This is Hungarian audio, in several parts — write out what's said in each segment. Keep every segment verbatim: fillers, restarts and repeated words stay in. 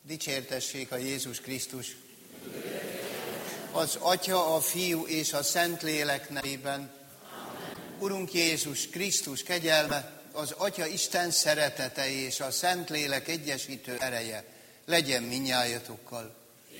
Dicsértessék a Jézus Krisztus! Az Atya, a Fiú és a Szentlélek nevében. Urunk Jézus Krisztus kegyelme, az Atya Isten szeretete és a Szentlélek egyesítő ereje legyen minnyájatokkal.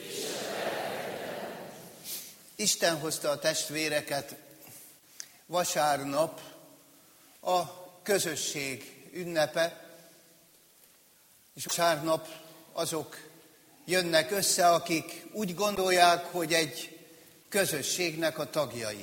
Isten hozta a testvéreket vasárnap, a közösség ünnepe, és vasárnap azok jönnek össze, akik úgy gondolják, hogy egy közösségnek a tagjai.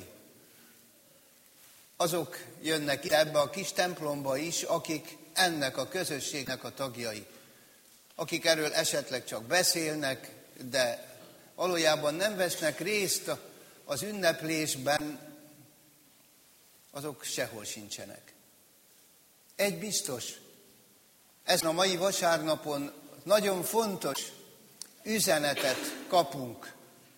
Azok jönnek ide ebbe a kis templomba is, akik ennek a közösségnek a tagjai. Akik erről esetleg csak beszélnek, de valójában nem vesznek részt az ünneplésben, azok sehol sincsenek. Egy biztos, ezen a mai vasárnapon nagyon fontos üzenetet kapunk.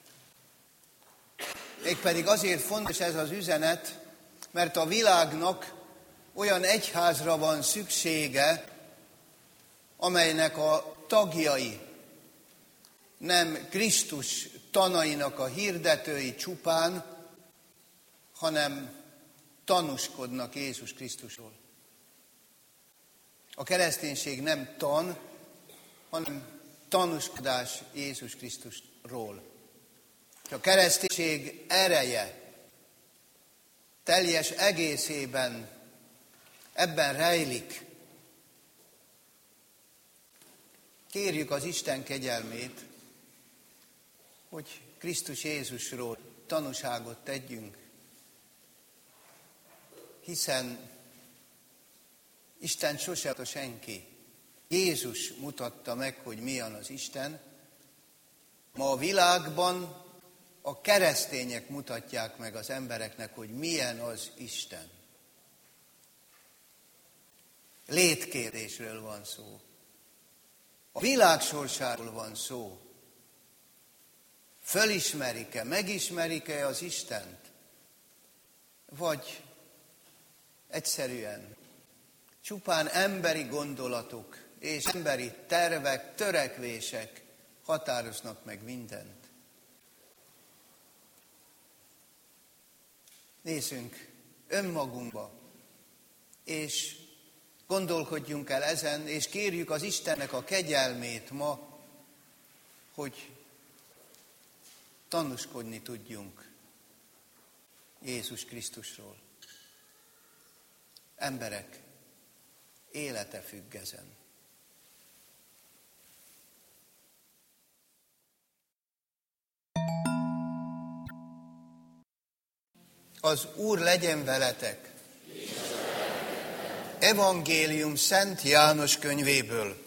Mégpedig azért fontos ez az üzenet, mert a világnak olyan egyházra van szüksége, amelynek a tagjai nem Krisztus tanainak a hirdetői csupán, hanem tanúskodnak Jézus Krisztusról. A kereszténység nem tan, hanem tanúskodás Jézus Krisztusról. A kereszténység ereje teljes egészében ebben rejlik. Kérjük az Isten kegyelmét, hogy Krisztus Jézusról tanúságot tegyünk, hiszen Isten sose látta senki. Jézus mutatta meg, hogy milyen az Isten. Ma a világban a keresztények mutatják meg az embereknek, hogy milyen az Isten. Létkérdésről van szó. A világ sorsáról van szó. Fölismerik-e, megismerik-e az Istent? Vagy egyszerűen csupán emberi gondolatok és emberi tervek, törekvések határoznak meg mindent. Nézzünk önmagunkba, és gondolkodjunk el ezen, és kérjük az Istennek a kegyelmét ma, hogy tanúskodni tudjunk Jézus Krisztusról. Emberek élete függ ezen. Az Úr legyen veletek! Evangélium Szent János könyvéből.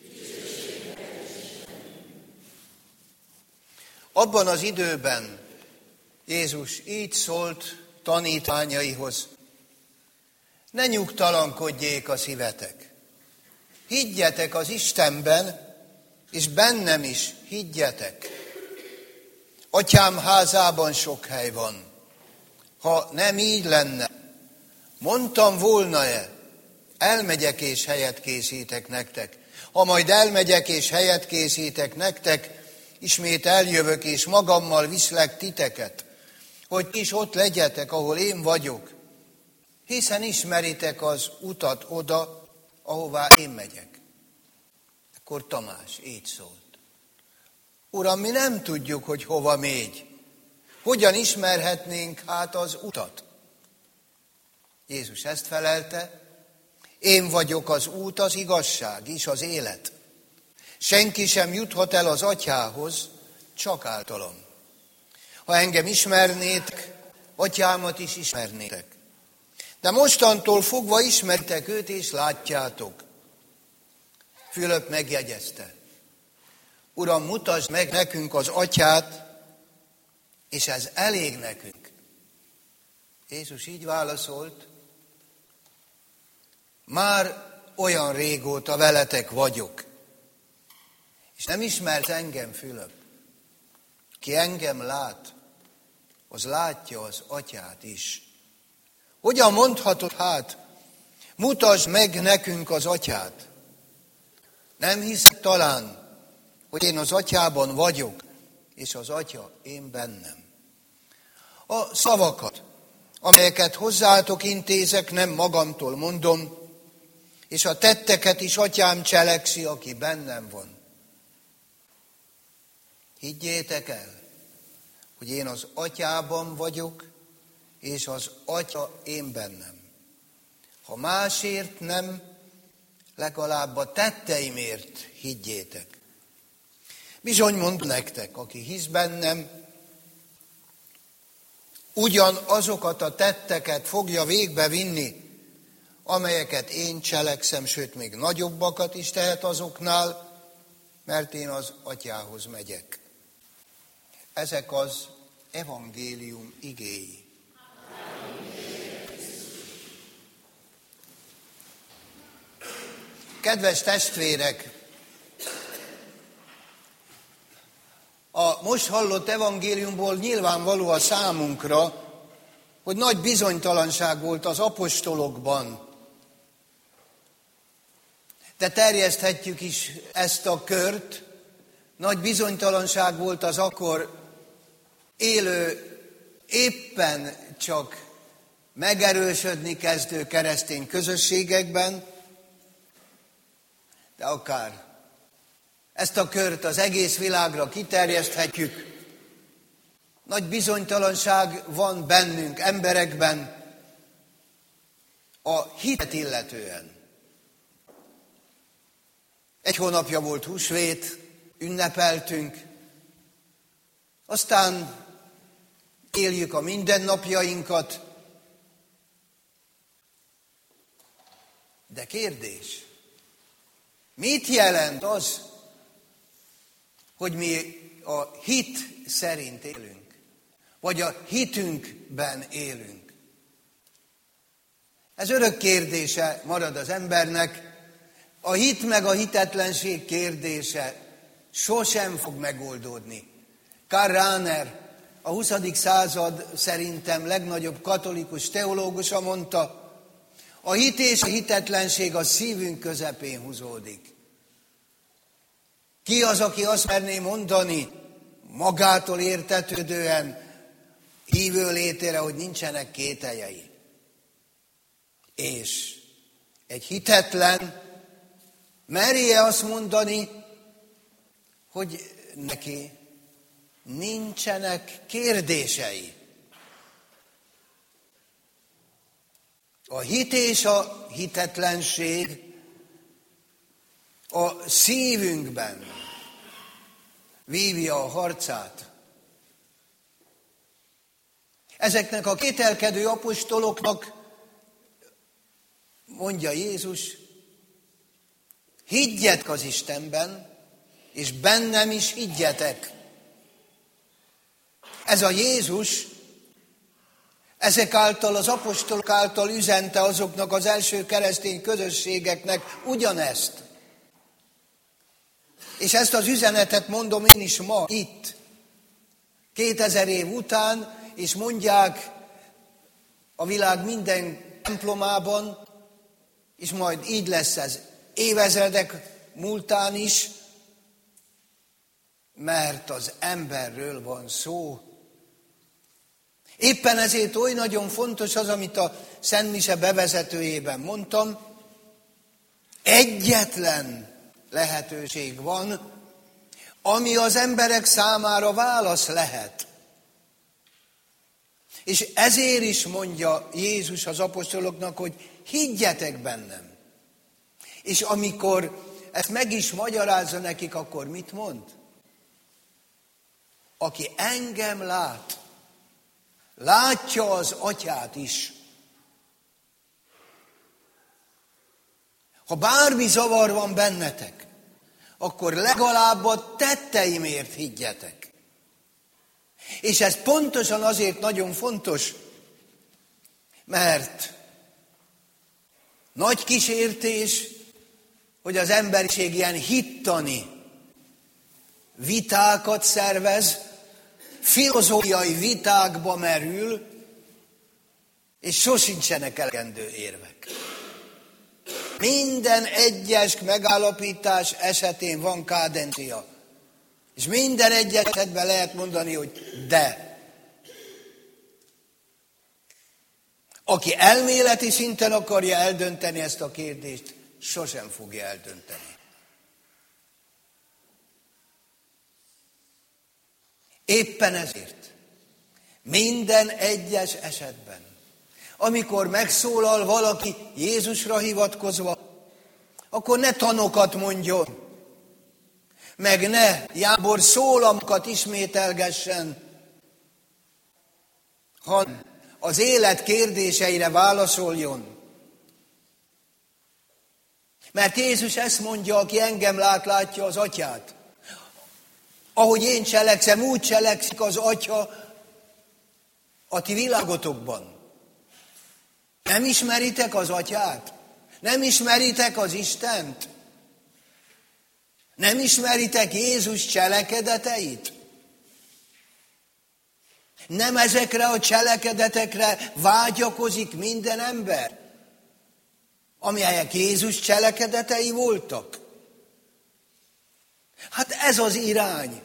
Abban az időben Jézus így szólt tanítványaihoz: ne nyugtalankodjék a szívetek. Higgyetek az Istenben, és bennem is higgyetek. Atyám házában sok hely van. Ha nem így lenne, mondtam volna-e, elmegyek és helyet készítek nektek. Ha majd elmegyek és helyet készítek nektek, ismét eljövök és magammal viszlek titeket, hogy ti is ott legyetek, ahol én vagyok, hiszen ismeritek az utat oda, ahová én megyek. Akkor Tamás így szólt: Uram, mi nem tudjuk, hogy hova mégy. Hogyan ismerhetnénk hát az utat? Jézus ezt felelte: én vagyok az út, az igazság és az élet. Senki sem juthat el az Atyához, csak általam. Ha engem ismernétek, Atyámat is ismernétek. De mostantól fogva ismeritek őt és látjátok. Fülöp megjegyezte: Uram, mutasd meg nekünk az Atyát, és ez elég nekünk. Jézus így válaszolt: már olyan régóta veletek vagyok, és nem ismersz engem, Fülöp. Ki engem lát, az látja az Atyát is. Hogyan mondhatod hát, mutasd meg nekünk az Atyát? Nem hiszed talán, hogy én az atyában vagyok, és az atya én bennem. A szavakat, amelyeket hozzátok intézek, nem magamtól mondom, és a tetteket is atyám cselekszi, aki bennem van. Higgyétek el, hogy én az atyában vagyok, és az atya én bennem. Ha másért nem, legalább a tetteimért higgyétek. Bizony mondom nektek, aki hisz bennem, ugyanazokat a tetteket fogja végbevinni, amelyeket én cselekszem, sőt, még nagyobbakat is tehet azoknál, mert én az atyához megyek. Ezek az evangélium igéi. Kedves testvérek, a most hallott evangéliumból nyilvánvaló a számunkra, hogy nagy bizonytalanság volt az apostolokban. De terjeszthetjük is ezt a kört. Nagy bizonytalanság volt az akkor élő, éppen csak megerősödni kezdő keresztény közösségekben, de akár ezt a kört az egész világra kiterjeszthetjük. Nagy bizonytalanság van bennünk, emberekben, a hitet illetően. Egy hónapja volt húsvét, ünnepeltünk, aztán éljük a mindennapjainkat. De kérdés, mit jelent az, hogy mi a hit szerint élünk, vagy a hitünkben élünk? Ez örök kérdése marad az embernek. A hit meg a hitetlenség kérdése sosem fog megoldódni. Karl Rahner, a huszadik század szerintem legnagyobb katolikus teológusa mondta, a hit és a hitetlenség a szívünk közepén húzódik. Ki az, aki azt merné mondani, magától értetődően, hívő létére, hogy nincsenek kételjei? És egy hitetlen merje azt mondani, hogy neki nincsenek kérdései. A hit és a hitetlenség a szívünkben vívja a harcát. Ezeknek a kételkedő apostoloknak mondja Jézus, higgyetek az Istenben, és bennem is higgyetek. Ez a Jézus ezek által, az apostolok által üzente azoknak az első keresztény közösségeknek ugyanezt. És ezt az üzenetet mondom én is ma, itt, kétezer év után, és mondják a világ minden templomában, és majd így lesz ez évezredek múltán is, mert az emberről van szó. Éppen ezért oly nagyon fontos az, amit a Szent Mise bevezetőjében mondtam, egyetlen lehetőség van, ami az emberek számára válasz lehet. És ezért is mondja Jézus az apostoloknak, hogy higgyetek bennem. És amikor ezt meg is magyarázza nekik, akkor mit mond? Aki engem lát, látja az atyát is. Ha bármi zavar van bennetek, akkor legalább a tetteimért higgyetek. És ez pontosan azért nagyon fontos, mert nagy kísértés, hogy az emberiség ilyen hittani vitákat szervez, filozófiai vitákba merül, és sosincsenek elegendő érvek. Minden egyes megállapítás esetén van kádencia. És minden egyes esetben lehet mondani, hogy de. Aki elméleti szinten akarja eldönteni ezt a kérdést, sosem fogja eldönteni. Éppen ezért minden egyes esetben, amikor megszólal valaki Jézusra hivatkozva, akkor ne tanokat mondjon, meg ne jámbor szólamokat ismételgessen, hanem az élet kérdéseire válaszoljon. Mert Jézus ezt mondja, aki engem lát, látja az Atyát. Ahogy én cselekszem, úgy cselekszik az Atya a ti világotokban. Nem ismeritek az Atyát? Nem ismeritek az Istent? Nem ismeritek Jézus cselekedeteit? Nem ezekre a cselekedetekre vágyakozik minden ember, amelyek Jézus cselekedetei voltak? Hát ez az irány.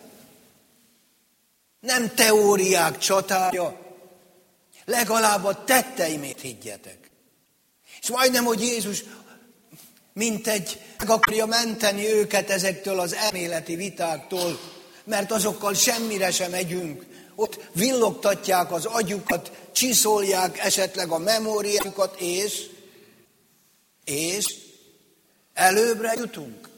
Nem teóriák csatája, legalább a tetteimét higgyetek. És majdnem, hogy Jézus mintegy meg akarja menteni őket ezektől az elméleti vitáktól, mert azokkal semmire sem megyünk. Ott villogtatják az agyukat, csiszolják esetleg a memóriájukat, és, és előbbre jutunk.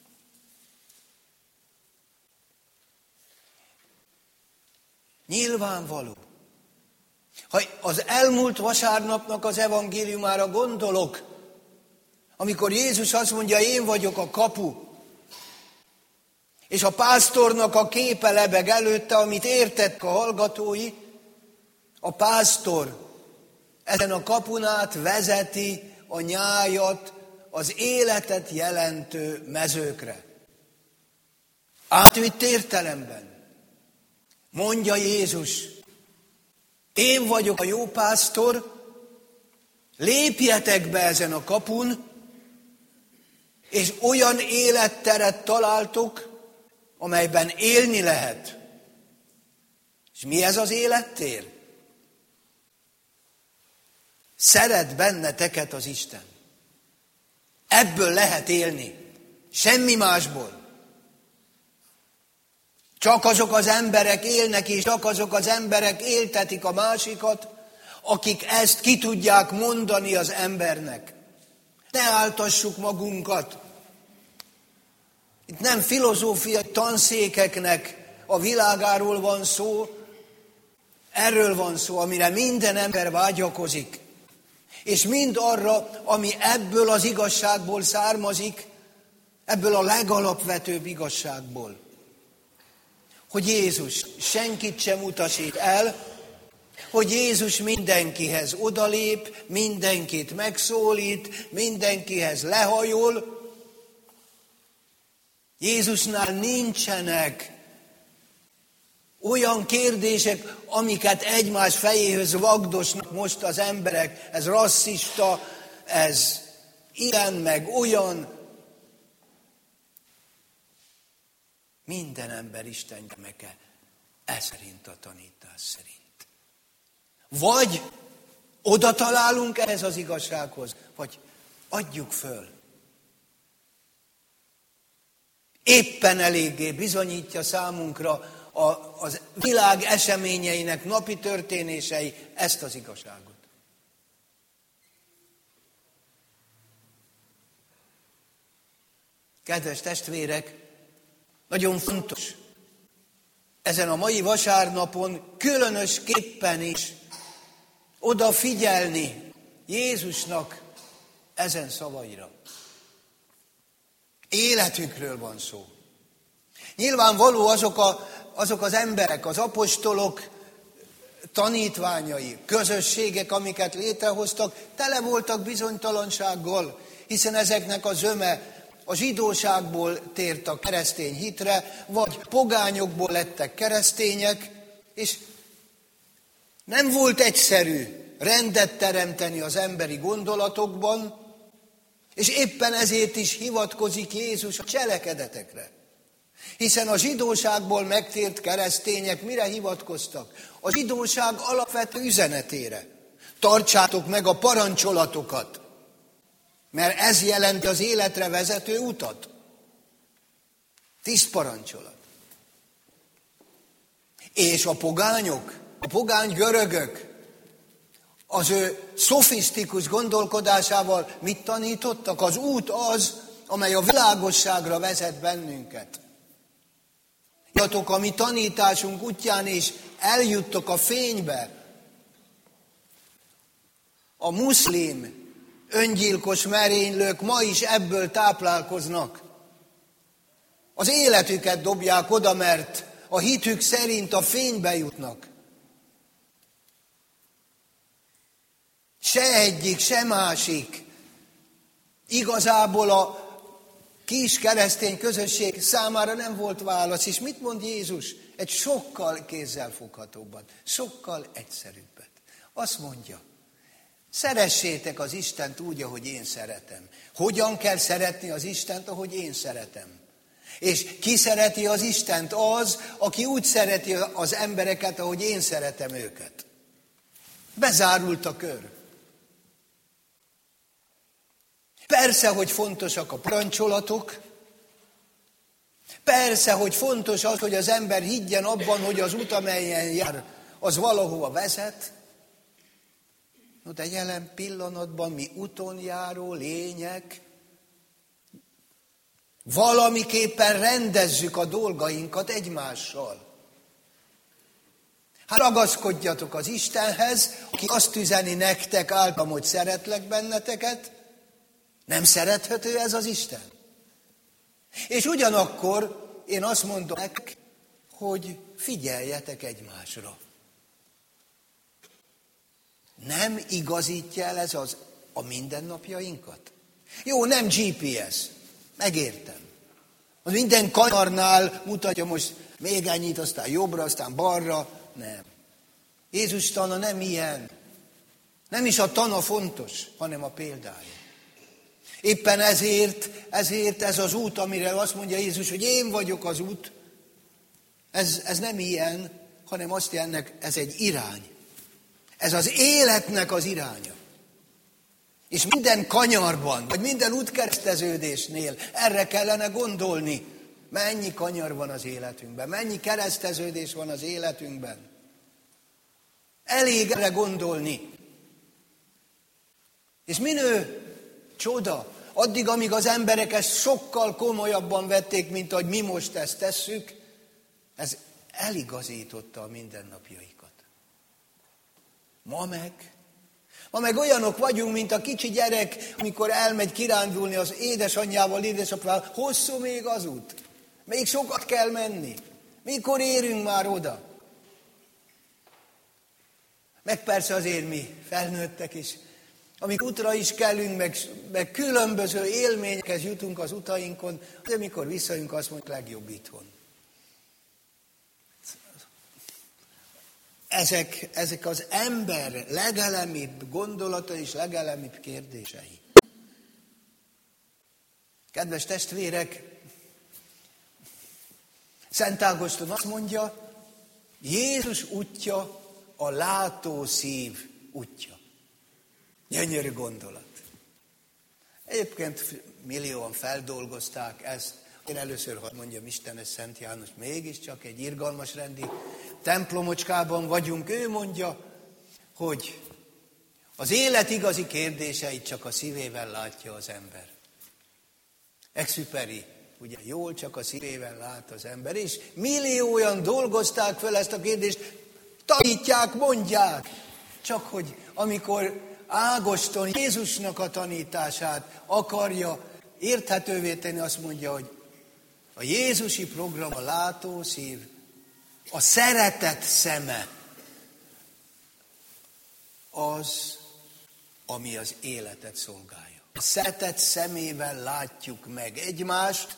Nyilvánvaló. Ha az elmúlt vasárnapnak az evangéliumára gondolok, amikor Jézus azt mondja, én vagyok a kapu, és a pásztornak a képe lebeg előtte, amit értettek a hallgatói, a pásztor ezen a kapun át vezeti a nyájat az életet jelentő mezőkre. Átvitt értelemben mondja Jézus, én vagyok a jó pásztor, lépjetek be ezen a kapun, és olyan életteret találtok, amelyben élni lehet. És mi ez az élettér? Szeret benneteket az Isten. Ebből lehet élni. Semmi másból. Csak azok az emberek élnek, és csak azok az emberek éltetik a másikat, akik ezt ki tudják mondani az embernek. Ne áltassuk magunkat. Itt nem filozófiai tanszékeknek a világáról van szó, erről van szó, amire minden ember vágyakozik. És mind arra, ami ebből az igazságból származik, ebből a legalapvetőbb igazságból. Hogy Jézus senkit sem utasít el, hogy Jézus mindenkihez odalép, mindenkit megszólít, mindenkihez lehajol. Jézusnál nincsenek olyan kérdések, amiket egymás fejéhöz vagdosnak most az emberek. Ez rasszista, ez ilyen, meg olyan. Minden ember Isten gyermeke, ez szerint a tanítás szerint. Vagy oda találunk ehhez az igazsághoz, vagy adjuk föl. Éppen eléggé bizonyítja számunkra a, az világ eseményeinek napi történései ezt az igazságot. Kedves testvérek, nagyon fontos ezen a mai vasárnapon különösképpen is odafigyelni Jézusnak ezen szavaira. Életükről van szó. Nyilvánvaló azok, a, azok az emberek, az apostolok tanítványai, közösségek, amiket létrehoztak, tele voltak bizonytalansággal, hiszen ezeknek a zöme a zsidóságból tért a keresztény hitre, vagy pogányokból lettek keresztények, és nem volt egyszerű rendet teremteni az emberi gondolatokban, és éppen ezért is hivatkozik Jézus a cselekedetekre. Hiszen a zsidóságból megtért keresztények mire hivatkoztak? A zsidóság alapvető üzenetére. Tartsátok meg a parancsolatokat, mert ez jelenti az életre vezető utat. Tíz parancsolat. És a pogányok, a pogány görögök az ő szofisztikus gondolkodásával mit tanítottak? Az út az, amely a világosságra vezet bennünket. Jöttek a mi tanításunk útján, és eljuttok a fénybe. A muszlim öngyilkos merénylők ma is ebből táplálkoznak. Az életüket dobják oda, mert a hitük szerint a fénybe jutnak. Se egyik, se másik. Igazából a kis keresztény közösség számára nem volt válasz. És mit mond Jézus? Egy sokkal kézzelfoghatóbban, sokkal egyszerűbbet. Azt mondja, szeressétek az Istent úgy, ahogy én szeretem. Hogyan kell szeretni az Istent, ahogy én szeretem? És ki szereti az Istent? Az, aki úgy szereti az embereket, ahogy én szeretem őket. Bezárult a kör. Persze, hogy fontosak a parancsolatok, persze, hogy fontos az, hogy az ember higgyen abban, hogy az út, amelyen jár, az valahova vezet. No, de jelen pillanatban mi úton járó lények, valamiképpen rendezzük a dolgainkat egymással. Hát ragaszkodjatok az Istenhez, aki azt üzeni nektek általam, hogy szeretlek benneteket. Nem szerethető ez az Isten? És ugyanakkor én azt mondom nektek, hogy figyeljetek egymásra. Nem igazítja el ez az, a mindennapjainkat? Jó, nem gé pé es, megértem. Az minden kanyarnál mutatja most még ennyit, aztán jobbra, aztán balra. Nem. Jézus tana nem ilyen. Nem is a tana fontos, hanem a példája. Éppen ezért, ezért ez az út, amire azt mondja Jézus, hogy én vagyok az út, ez, ez nem ilyen, hanem azt jelenti, ez egy irány. Ez az életnek az iránya. És minden kanyarban, vagy minden útkereszteződésnél erre kellene gondolni. Mennyi kanyar van az életünkben, mennyi kereszteződés van az életünkben. Elég erre gondolni. És minő csoda, addig, amíg az emberek ezt sokkal komolyabban vették, mint ahogy mi most ezt tesszük, ez eligazította a mindennapjaikat. Ma meg, ma meg olyanok vagyunk, mint a kicsi gyerek, amikor elmegy kirándulni az édesanyjával, édesapjával, hosszú még az út, még sokat kell menni, mikor érünk már oda. Meg persze azért mi felnőttek is, amikor útra is kellünk, meg, meg különböző élményekhez jutunk az utainkon, de mikor visszajönk, azt mondjuk legjobb itthon. Ezek, ezek az ember legelemibb gondolata és legelemibb kérdései. Kedves testvérek, Szent Ágoston azt mondja, Jézus útja a látó szív útja. Gyönyörű gondolat. Egyébként millióan feldolgozták ezt. Én először, hadd mondjam, Istenes Szent János, mégiscsak egy irgalmas rendi templomocskában vagyunk. Ő mondja, hogy az élet igazi kérdéseit csak a szívével látja az ember. Exupéry, ugye jól csak a szívével lát az ember. És millióan dolgozták fel ezt a kérdést, tanítják, mondják. Csak hogy amikor Ágoston Jézusnak a tanítását akarja érthetővé tenni, azt mondja, hogy a jézusi program, a látó szív, a szeretet szeme az, ami az életet szolgálja. A szeretet szemével látjuk meg egymást,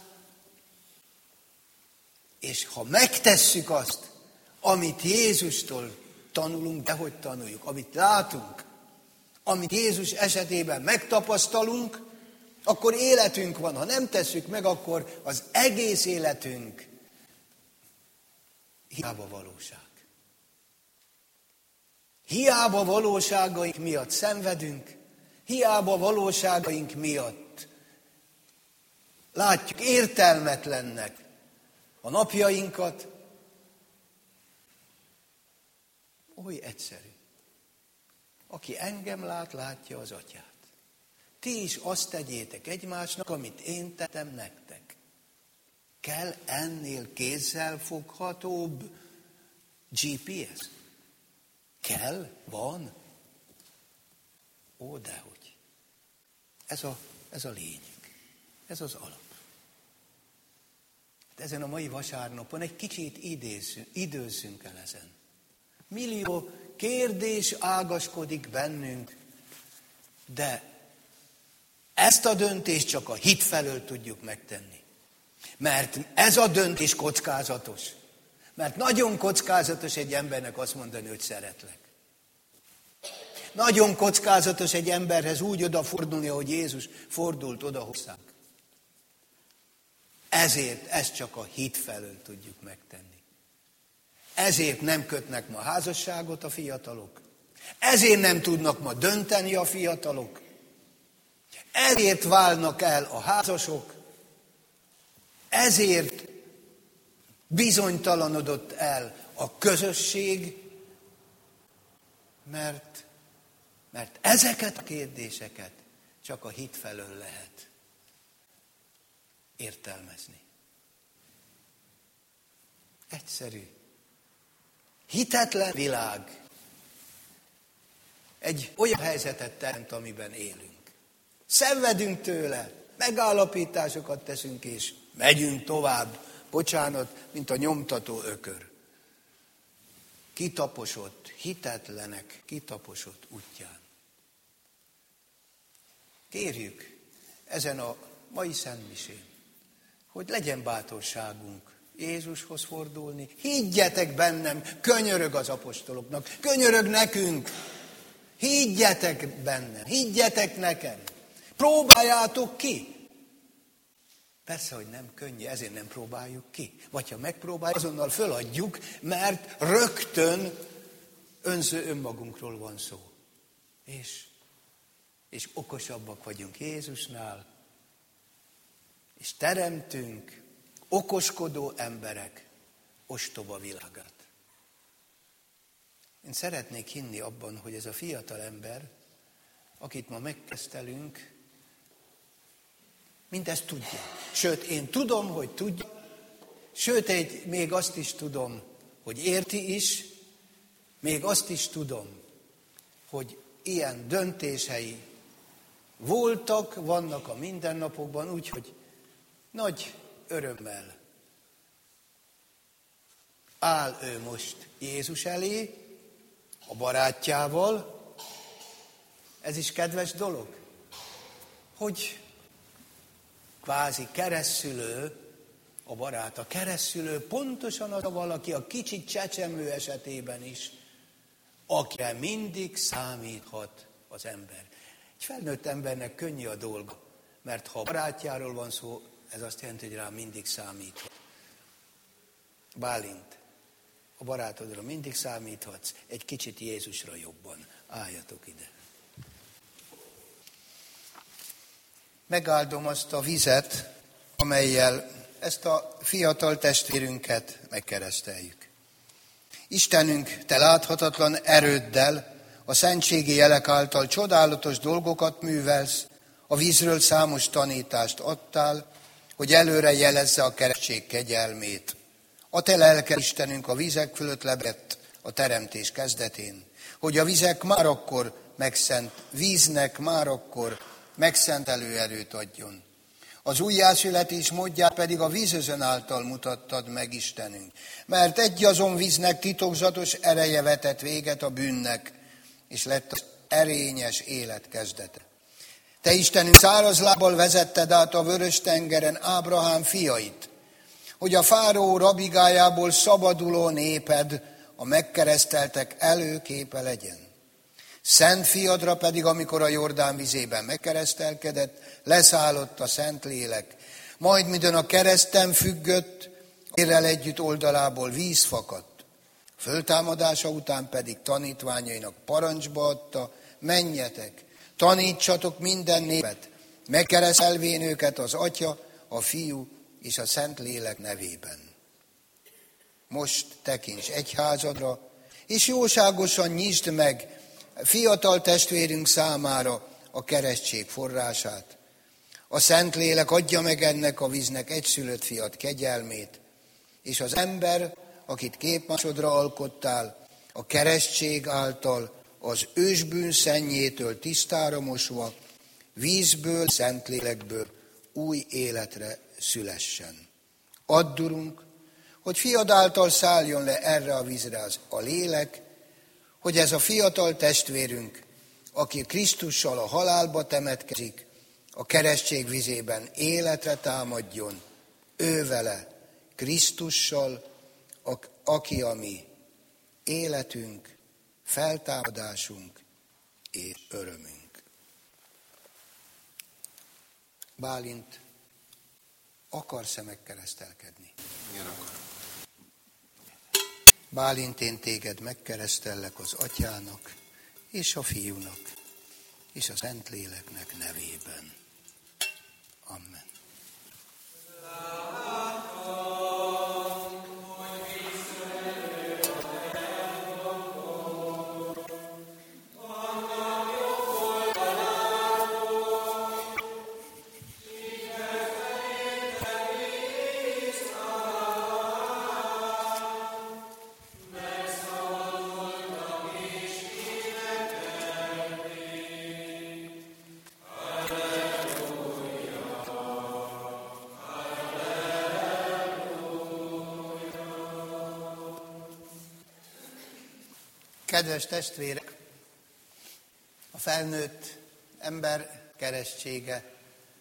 és ha megtesszük azt, amit Jézustól tanulunk, de hogy tanuljuk, amit látunk, amit Jézus esetében megtapasztalunk, akkor életünk van. Ha nem tesszük meg, akkor az egész életünk hiába valóság. Hiába valóságaink miatt szenvedünk, hiába valóságaink miatt látjuk értelmetlennek a napjainkat. Oly egyszerű. Aki engem lát, látja az Atyát. Ti is azt tegyétek egymásnak, amit én tettem nektek. Kell ennél kézzel foghatóbb gé pé es? Kell? Van? Ó, dehogy. Ez a, ez a lényeg. Ez az alap. Ezen a mai vasárnapon egy kicsit idézzünk, időzzünk el ezen. Millió kérdés ágaskodik bennünk, de ezt a döntést csak a hit felől tudjuk megtenni. Mert ez a döntés kockázatos. Mert nagyon kockázatos egy embernek azt mondani, hogy szeretlek. Nagyon kockázatos egy emberhez úgy odafordulni, ahogy Jézus fordult oda hozzánk. Ezért ezt csak a hit felől tudjuk megtenni. Ezért nem kötnek ma házasságot a fiatalok. Ezért nem tudnak ma dönteni a fiatalok. Ezért válnak el a házasok. Ezért bizonytalanodott el a közösség, mert, mert ezeket a kérdéseket csak a hit felől lehet értelmezni. Egyszerű. Hitetlen világ egy olyan helyzetet teremt, amiben élünk. Szenvedünk tőle, megállapításokat teszünk, és megyünk tovább, bocsánat, mint a nyomtató ökör. Kitaposott, hitetlenek, kitaposott útján. Kérjük ezen a mai szentmisén, hogy legyen bátorságunk Jézushoz fordulni. Higgyetek bennem, könyörög az apostoloknak, könyörög nekünk. Higgyetek bennem, higgyetek nekem. Próbáljátok ki. Persze, hogy nem könnyű, ezért nem próbáljuk ki. Vagy ha megpróbáljuk, azonnal föladjuk, mert rögtön önző önmagunkról van szó. És, és okosabbak vagyunk Jézusnál, és teremtünk okoskodó emberek ostoba világát. Én szeretnék hinni abban, hogy ez a fiatal ember, akit ma megkeztelünk, mindezt tudja. Sőt, én tudom, hogy tudja, sőt, egy, még azt is tudom, hogy érti is, még azt is tudom, hogy ilyen döntései voltak, vannak a mindennapokban, úgyhogy nagy örömmel áll ő most Jézus elé, a barátjával. Ez is kedves dolog, hogy kvázi keresztszülő, a barát, a keresztszülő pontosan az a valaki, a kicsit csecsemő esetében is, akire mindig számíthat az ember. Egy felnőtt embernek könnyű a dolga, mert ha a barátjáról van szó, ez azt jelenti, hogy rá mindig számíthat. Bálint, a barátodra mindig számíthatsz, egy kicsit Jézusra jobban. Álljatok ide. Megáldom azt a vizet, amellyel ezt a fiatal testvérünket megkereszteljük. Istenünk, te láthatatlan erőddel, a szentségi jelek által csodálatos dolgokat művelsz, a vízről számos tanítást adtál, hogy előre jelezze a keresztség kegyelmét. A te lelked, Istenünk, a vízek fölött lebegett a teremtés kezdetén, hogy a vizek már akkor megszent, víznek már akkor megszentelő erőt adjon. Az újjászületés módját pedig a vízözön által mutattad meg, Istenünk, mert egy azon víznek titokzatos ereje vetett véget a bűnnek, és lett az erényes élet kezdete. Te, Istenünk, száraz lábbal vezetted át a Vörös-tengeren Ábrahám fiait, hogy a fáraó rabigájából szabaduló néped a megkereszteltek előképe legyen. Szent fiadra pedig, amikor a Jordán vizében megkeresztelkedett, leszállott a Szentlélek. Majd, midőn a kereszten függött, Érrel együtt oldalából víz fakadt. Föltámadása után pedig tanítványainak parancsba adta, menjetek, tanítsatok minden népet, megkeresztelvén őket az Atya, a Fiú és a Szentlélek nevében. Most tekints egyházadra, és jóságosan nyisd meg fiatal testvérünk számára a keresztség forrását. A Szentlélek adja meg ennek a víznek egyszülött fiat kegyelmét, és az ember, akit képmásodra alkottál, a keresztség által az ősbűn szennyétől tisztára mosva, vízből, Szentlélekből új életre szülessen. Add, Urunk, hogy fiad által szálljon le erre a vízre az a lélek, hogy ez a fiatal testvérünk, aki Krisztussal a halálba temetkezik, a keresztség vizében életre támadjon, ő vele, Krisztussal, aki a mi életünk, feltámadásunk és örömünk. Bálint, akarsz-e megkeresztelkedni? Igen, akar. Bálint, én téged megkeresztellek az Atyának, és a Fiúnak, és a Szentléleknek nevében. Amen. Kedves testvérek, a felnőtt ember keresztsége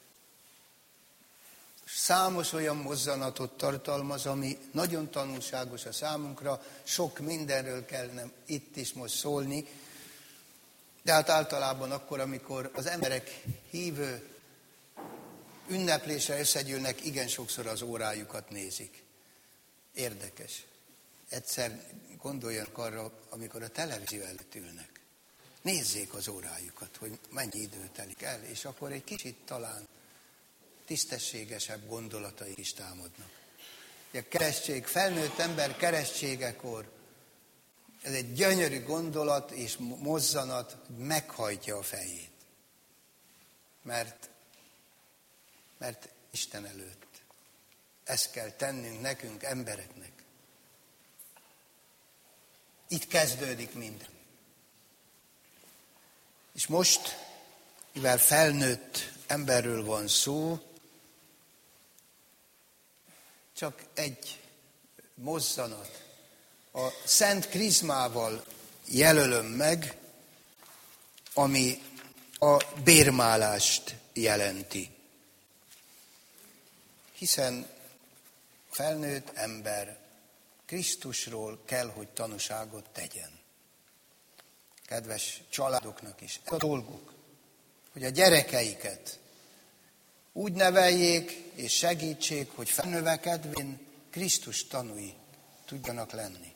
számos olyan mozzanatot tartalmaz, ami nagyon tanulságos a számunkra, sok mindenről kellene itt is most szólni, de hát általában akkor, amikor az emberek hívő ünneplésre összegyűlnek, igen sokszor az órájukat nézik. Érdekes. Egyszer gondoljanak arra, amikor a televízió előtt ülnek. Nézzék az órájukat, hogy mennyi idő telik el, és akkor egy kicsit talán tisztességesebb gondolatai is támadnak. A keresztség, felnőtt ember keresztségekor, ez egy gyönyörű gondolat és mozzanat, meghajtja a fejét. Mert, mert Isten előtt ezt kell tennünk nekünk, embereknek. Itt kezdődik minden. És most, mivel felnőtt emberről van szó, csak egy mozzanat. A Szent Krizmával jelölöm meg, ami a bérmálást jelenti. Hiszen a felnőtt ember Krisztusról kell, hogy tanúságot tegyen. Kedves családoknak is ez a dolguk, hogy a gyerekeiket úgy neveljék és segítsék, hogy felnövekedvén Krisztus tanúi tudjanak lenni.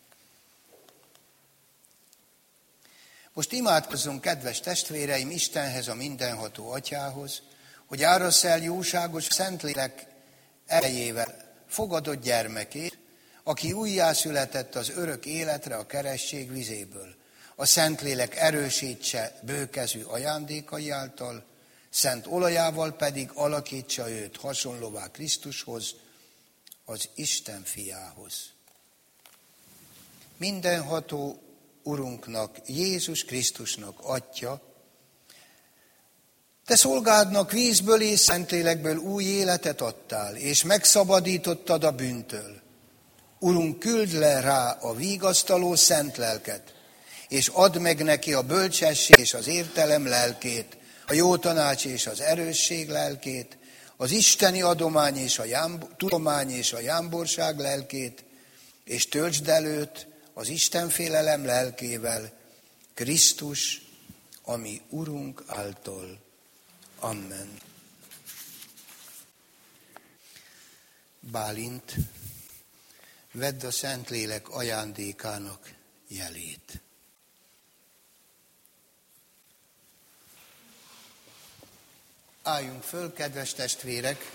Most imádkozzunk, kedves testvéreim, Istenhez, a mindenható Atyához, hogy árassza el jóságos Szentlélek erejével fogadott gyermekét, aki újjászületett az örök életre a keresztség vizéből. A Szentlélek erősítse bőkezű ajándékai által, szent olajával pedig alakítsa őt hasonlóvá Krisztushoz, az Isten fiához. Mindenható Urunknak, Jézus Krisztusnak, Atya, te szolgádnak vízből és Szentlélekből új életet adtál, és megszabadítottad a bűntől. Urunk, küld le rá a vigasztaló szent lelket, és add meg neki a bölcsesség és az értelem lelkét, a jó tanács és az erősség lelkét, az isteni adomány és a jámb- tudomány és a jámborság lelkét, és töltsd előtt az Istenfélelem lelkével, Krisztus, ami Urunk által. Amen. Bálint vedd a Szentlélek ajándékának jelét. Álljunk föl, kedves testvérek,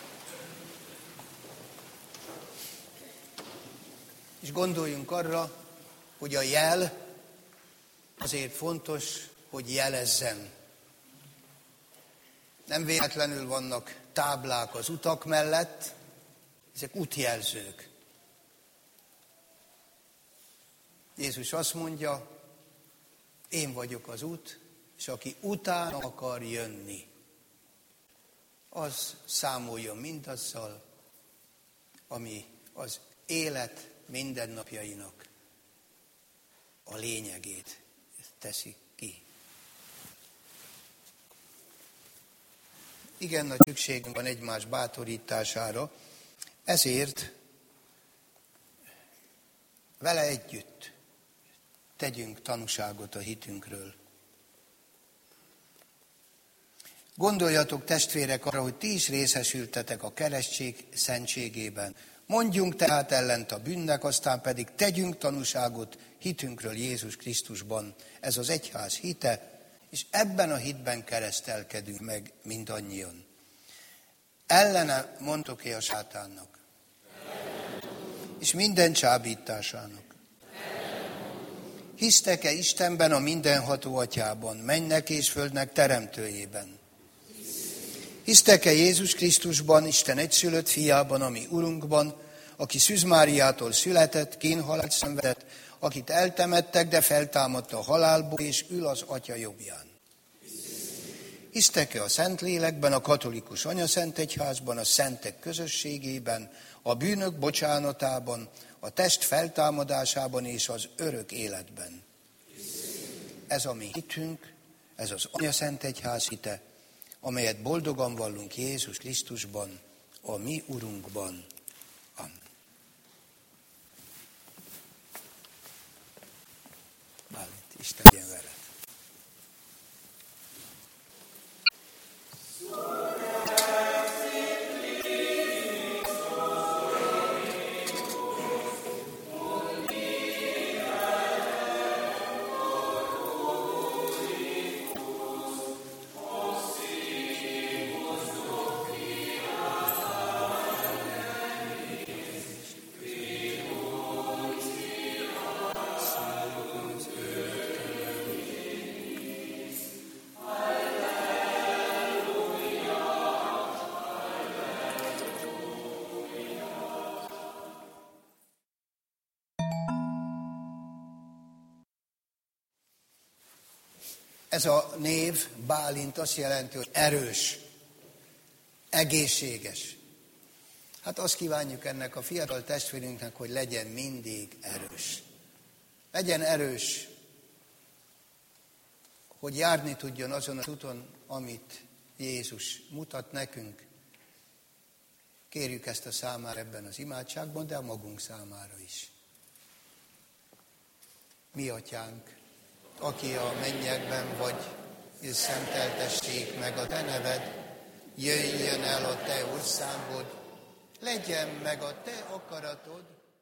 és gondoljunk arra, hogy a jel azért fontos, hogy jelezzen. Nem véletlenül vannak táblák az utak mellett, ezek útjelzők. Jézus azt mondja, én vagyok az út, és aki utána akar jönni, az számoljon mindazzal, ami az élet mindennapjainak a lényegét teszi ki. Igen nagy szükségünk van egymás bátorítására, ezért vele együtt tegyünk tanúságot a hitünkről. Gondoljatok, testvérek, arra, hogy ti is részesültetek a keresztség szentségében. Mondjunk tehát ellent a bűnnek, aztán pedig tegyünk tanúságot hitünkről Jézus Krisztusban. Ez az egyház hite, és ebben a hitben keresztelkedünk meg mindannyian. Ellene mondtok-e a sátánnak? És minden csábításának? Hisztek-e Istenben, a mindenható atyában, mennek és földnek teremtőjében? Hisztek-e Jézus Krisztusban, Isten egyszülött fiában, ami Urunkban, aki Szűz Máriától született, kínhalált szenvedett, akit eltemettek, de feltámadt a halálból, és ül az Atya jobbján? Hisztek-e a Szentlélekben, a katolikus anyaszentegyházban, a szentek közösségében, a bűnök bocsánatában, a test feltámadásában és az örök életben? Ez a mi hitünk, ez az anyaszentegyház hite, amelyet boldogan vallunk Jézus Krisztusban, a mi Urunkban. Amen. Bálint, Isten legyen veled. Ez a név, Bálint, azt jelenti, hogy erős, egészséges. Hát azt kívánjuk ennek a fiatal testvérünknek, hogy legyen mindig erős. Legyen erős, hogy járni tudjon azon az úton, amit Jézus mutat nekünk. Kérjük ezt a számára ebben az imádságban, de a magunk számára is. Mi atyánk, aki a mennyekben vagy, és szenteltessék meg a te neved, jöjjön el a te országod, legyen meg a te akaratod.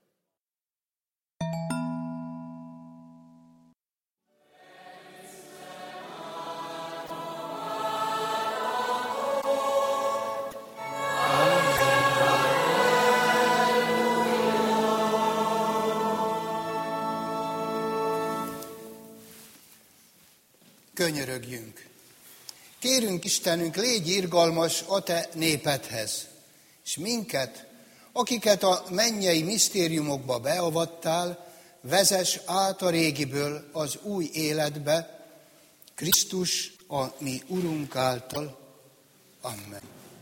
Könyörögjünk. Kérünk, Istenünk, légy irgalmas a te népedhez, és minket, akiket a mennyei misztériumokba beavattál, vezess át a régiből az új életbe, Krisztus a mi Urunk által. Amen.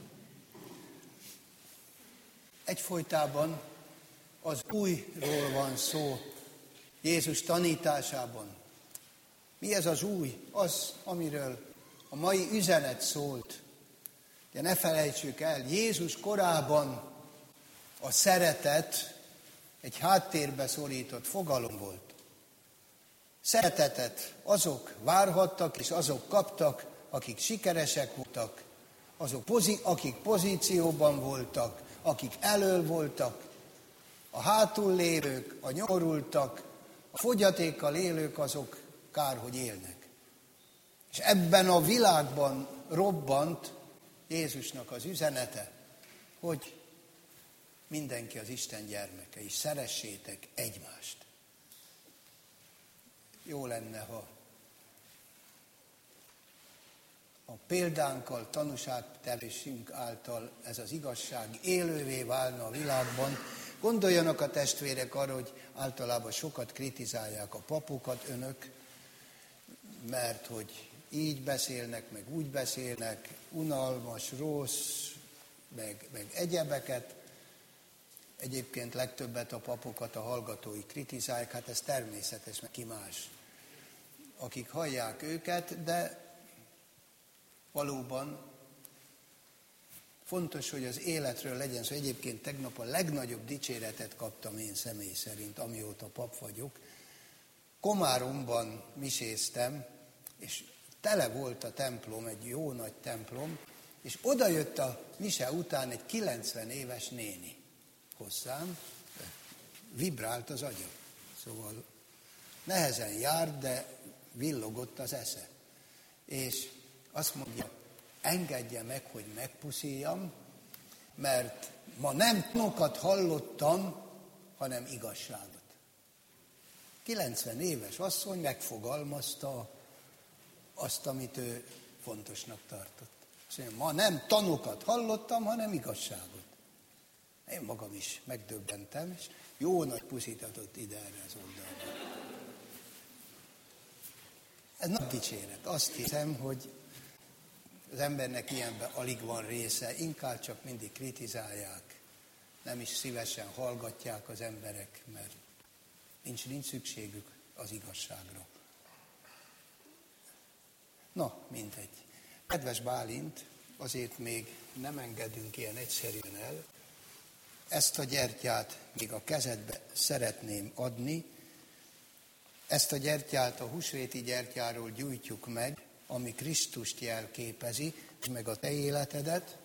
Egyfolytában az újról van szó Jézus tanításában. Mi ez az új? Az, amiről a mai üzenet szólt. De ne felejtsük el, Jézus korában a szeretet egy háttérbe szorított fogalom volt. Szeretetet azok várhattak, és azok kaptak, akik sikeresek voltak, azok, akik pozícióban voltak, akik elől voltak. A hátul lévők, a nyomorultak, a fogyatékkal élők azok kár, hogy élnek. És ebben a világban robbant Jézusnak az üzenete, hogy mindenki az Isten gyermeke, és szeressétek egymást. Jó lenne, ha a példánkkal, tanúságtevésünk által ez az igazság élővé válna a világban. Gondoljanak a testvérek arra, hogy általában sokat kritizálják a papokat önök, mert hogy így beszélnek, meg úgy beszélnek, unalmas, rossz, meg, meg egyebeket. Egyébként legtöbbet a papokat a hallgatói kritizálják, hát ez természetes, meg ki más, akik hallják őket, de valóban fontos, hogy az életről legyen szó. Egyébként tegnap a legnagyobb dicséretet kaptam én személy szerint, amióta pap vagyok. Komáromban miséztem, és tele volt a templom, egy jó nagy templom, és oda jött a mise után egy kilencven éves néni hozzám, vibrált az agya. Szóval nehezen járt, de villogott az esze. És azt mondja, engedje meg, hogy megpuszíjam, mert ma nem tanokat hallottam, hanem igazságot. kilencven éves asszony megfogalmazta azt, amit ő fontosnak tartott. Azt mondja, ma nem tanokat hallottam, hanem igazságot. Én magam is megdöbbentem, és jó nagy puszit adott ide erre az oldalra. Ez nagy dicséret. Azt hiszem, hogy az embernek ilyenben alig van része, inkább csak mindig kritizálják, nem is szívesen hallgatják az emberek, mert nincs, nincs szükségük az igazságra. Na, mindegy. Kedves Bálint, azért még nem engedünk ilyen egyszerűen el. Ezt a gyertyát még a kezedbe szeretném adni. Ezt a gyertyát a húsvéti gyertyáról gyújtjuk meg, ami Krisztust jelképezi, és meg a te életedet.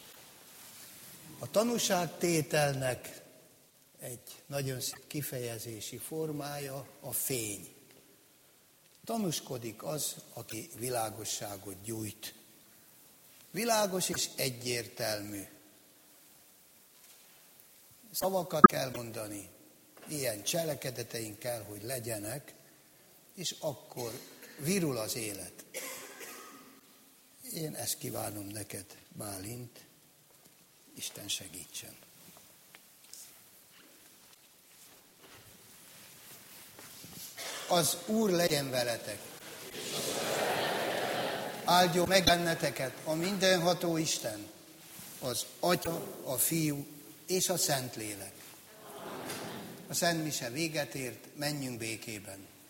A tanúságtételnek egy nagyon szép kifejezési formája a fény. Tanúskodik az, aki világosságot gyújt. Világos és egyértelmű. Szavakat kell mondani, ilyen cselekedeteink kell, hogy legyenek, és akkor virul az élet. Én ezt kívánom neked, Bálint, Isten segítsen. Az Úr legyen veletek. Áldjon meg benneteket a mindenható Isten, az Atya, a Fiú és a Szentlélek. A Szent Mise véget ért, menjünk békében.